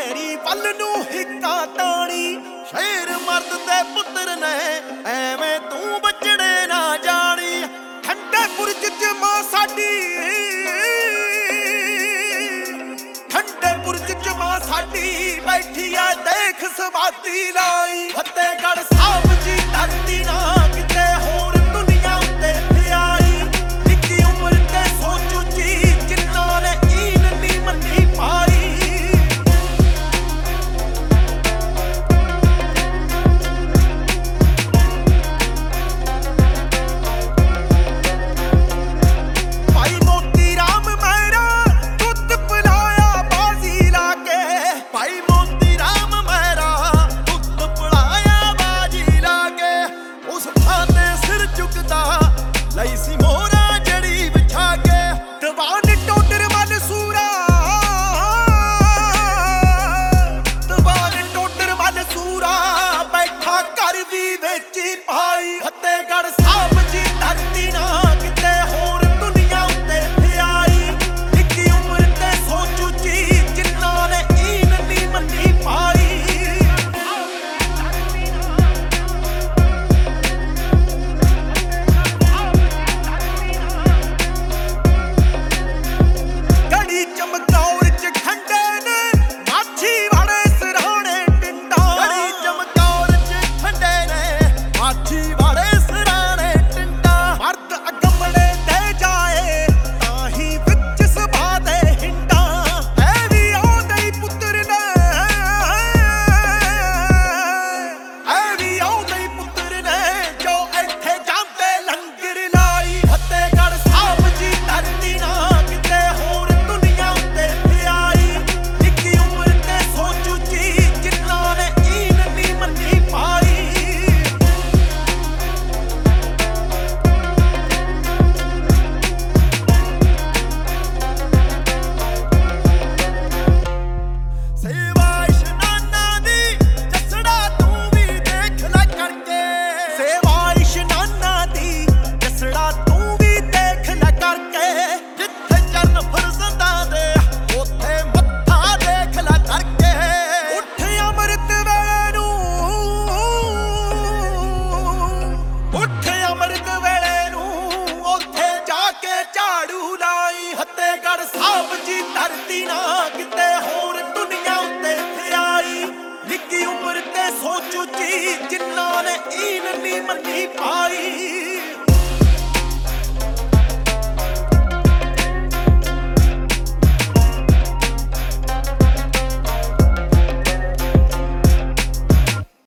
ਮੇਰੀ ਵੱਲ ਨੂੰ ਹਿੱਕਾ ਤਾਣੀ। ਸ਼ੇਰ ਮਰਦ ਦੇ ਪੁੱਤਰ ਨੇ ਐਵੇਂ ਤੂੰ ਬਚੜੇ ਨਾ ਜਾਣੀ। ਠੰਡੇ ਬੁਰਜ 'ਚ ਮਾਂ ਸਾਡੀ, ਠੰਡੇ ਬੁਰਜ 'ਚ ਮਾਂ ਸਾਡੀ ਬੈਠੀ ਆ ਦੇਖ ਸਵਾਦੀ ਲਾਈ। ਫਤਿਹਗੜ੍ਹ ਸਾਹਿਬ ਦੀ ਧਰਤੀ ਨਾ ਕਿਤੇ ਹੋਰ ਦੁਨੀਆ ਉੱਤੇ ਆਈ। ਨਿੱਕੀ ਉਮਰ ਤੇ ਸੋਚ ਉੱਚੀ ਜਿਨ੍ਹਾਂ ਨੇ ਈਨ ਨੀ ਮੰਨੀ ਪਾਈ। ਭਾਈ ਮੋਤੀ ਰਾਮ ਮਹਿਰਾ ਦੁੱਧ ਪਿਲਾਇਆ ਬਾਜ਼ੀ ਲਾ ਕੇ। ਭਾਈ ਮੋਤੀ ਰਾਮ ਮਹਿਰਾ ਦੁੱਧ ਪਿਲਾਇਆ ਬਾਜ਼ੀ ਲਾ ਕੇ। ਉਸ ਥਾਂ ਤੇ ਸਿਰ ਝੁਕਦਾ ਲਈ ਸੀ ਮੋਹਰਾ ਜੜੀ ਵਿਛਾ ਕੇ। ਦੀਵਾਨ ਟੋਡਰ ਮਨਸੂਰਾ, ਦੀਵਾਨ ਟੋਡਰ ਮਨਸੂਰਾ ਬੈਠਾ ਘਰ ਵੀ ਵੇਚੀ ਪਾਈ। ਫਤਿਹਗੜ੍ਹ ਸਾਹਿਬ ਦੀ ਧਰਤੀ ਨਾ ਕਿਤੇ ਹੋਰ ਦੁਨੀਆ ਉੱਤੇ ਆਈ। ਨਿੱਕੀ ਉਮਰ ਤੇ ਸੋਚ ਉੱਚੀ ਜਿਨ੍ਹਾਂ ਨੇ ਈਨ ਨੀ ਮੰਨੀ ਪਾਈ। ਗੜੀ ਚਮਕੌਰ 'ਚ ਖੰਡੇ ਨੇ ਮਾਛੀ ਵਾਲੇ ਸਿਰਹਾਣੇ ਟਿੰਡਾ। ਗੜੀ ਚਮਕੌਰ 'ਚ ਖੰਡੇ ਨੇ ਮਾਛੀ ਵਾਲੇ ਸਿਰਹਾਣੇ ਟਿੰਡਾ। ਮਰਦ ਅਗੰਬੜੇ ਤੇ ਜਾਏ ਤਾਂ ਹੀ ਵਿੱਚ ਸਭਾ ਦੇ ਹਿੰਡਾ। ਇਹ ਵੀ ਆਉਂਦੇ ਹੀ ਪੁੱਤਰ ਨੇ, ਇਹ ਵੀ ਆਉਂਦੇ ਹੀ ਪੁੱਤਰ ਨੇ ਜੋ ਇੱਥੇ ਜਾਂਦੇ ਲੰਗਰ ਲਾਈ। ਫਤਿਹਗੜ੍ਹ ਸਾਹਿਬ ਦੀ ਧਰਤੀ ਨਾ ਕਿਤੇ ਹੋਰ ਦੁਨੀਆ ਉੱਤੇ ਆਈ। ਨਿੱਕੀ ਉਮਰ ਤੇ ਸੋਚ ਉੱਚੀ ਜਿਨ੍ਹਾਂ ਨੇ ਈਨ ਨੀ ਮੰਨੀ ਪਾਈ। ਸੇਵਾ ਇਸ਼ਨਾਨਾਂ ਦੀ ਜਸੜਾ ਤੂੰ ਵੀ ਦੇਖ ਲੈ ਕਰਕੇ। ਸੇਵਾ ਇਸ਼ਨਾਨਾਂ ਦੀ ਜਸੜਾ ਤੂੰ ਵੀ ਦੇਖ ਲੈ ਕਰਕੇ। ਜਿੱਥੇ ਚਰਨ ਫਰਜ਼ਤਾਂ ਦੇ ਉੱਥੇ ਮੱਥਾ ਦੇਖ ਲੈ ਕਰਕੇ। ਉੱਠ ਅੰਮ੍ਰਿਤ ਵੇਲੇ ਨੂੰ, ਉੱਠ ਅੰਮ੍ਰਿਤ ਵੇਲੇ ਨੂੰ ਉੱਥੇ ਜਾ ਕੇ ਝਾੜੂ ਲਾਈ। ਫਤਿਹਗੜ੍ਹ ਸਾਹਿਬ ਦੀ ਧਰਤੀ ਨਾ ਕਿਤੇ ਹੋਰ ਦੁਨੀਆ ਉੱਤੇ ਆਈ। ਨਿੱਕੀ ਉਮਰ ਤੇ ਸੋਚ ਉੱਚੀ ਜਿਨ੍ਹਾਂ ਨੇ ਈਨ ਨੀ ਮੰਨੀ ਪਾਈ।